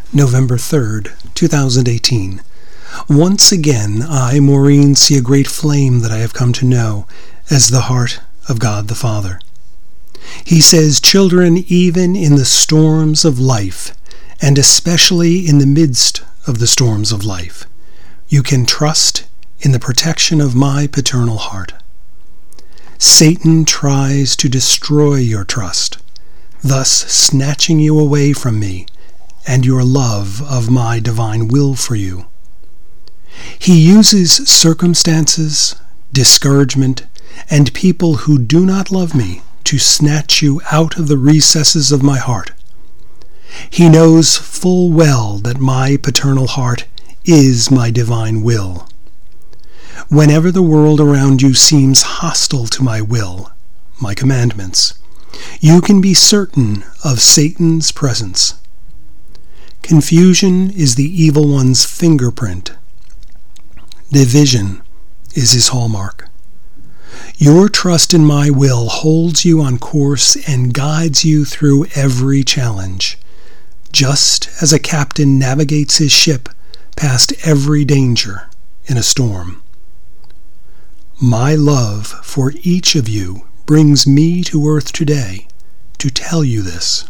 November 3rd, 2018. Once again, I, Maureen, see a great flame that I have come to know as the heart of God the Father. He says, "Children, even in the storms of life, and especially in the midst of the storms of life, you can trust in the protection of my paternal heart. Satan tries to destroy your trust, thus snatching you away from me and your love of my divine will for you. He uses circumstances, discouragement, and people who do not love me to snatch you out of the recesses of my heart. He knows full well that my paternal heart is my divine will. Whenever the world around you seems hostile to my will, my commandments, you can be certain of Satan's presence. Confusion is the evil one's fingerprint. Division is his hallmark. Your trust in my will holds you on course and guides you through every challenge, just as a captain navigates his ship past every danger in a storm. My love for each of you brings me to earth today to tell you this."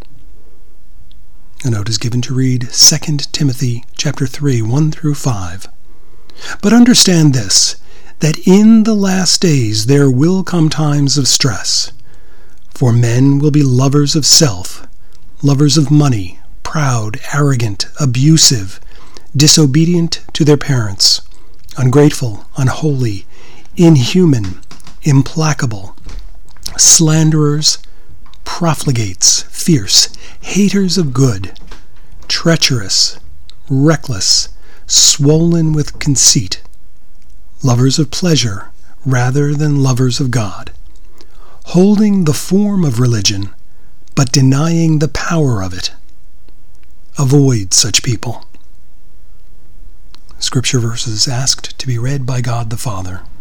A note is given to read 2 Timothy chapter 3, 1 through 5. "But understand this, that in the last days there will come times of stress. For men will be lovers of self, lovers of money, proud, arrogant, abusive, disobedient to their parents, ungrateful, unholy, inhuman, implacable, slanderers, profligates, fierce, haters of good, treacherous, reckless, swollen with conceit, lovers of pleasure rather than lovers of God, holding the form of religion, but denying the power of it. Avoid such people." Scripture verses asked to be read by God the Father.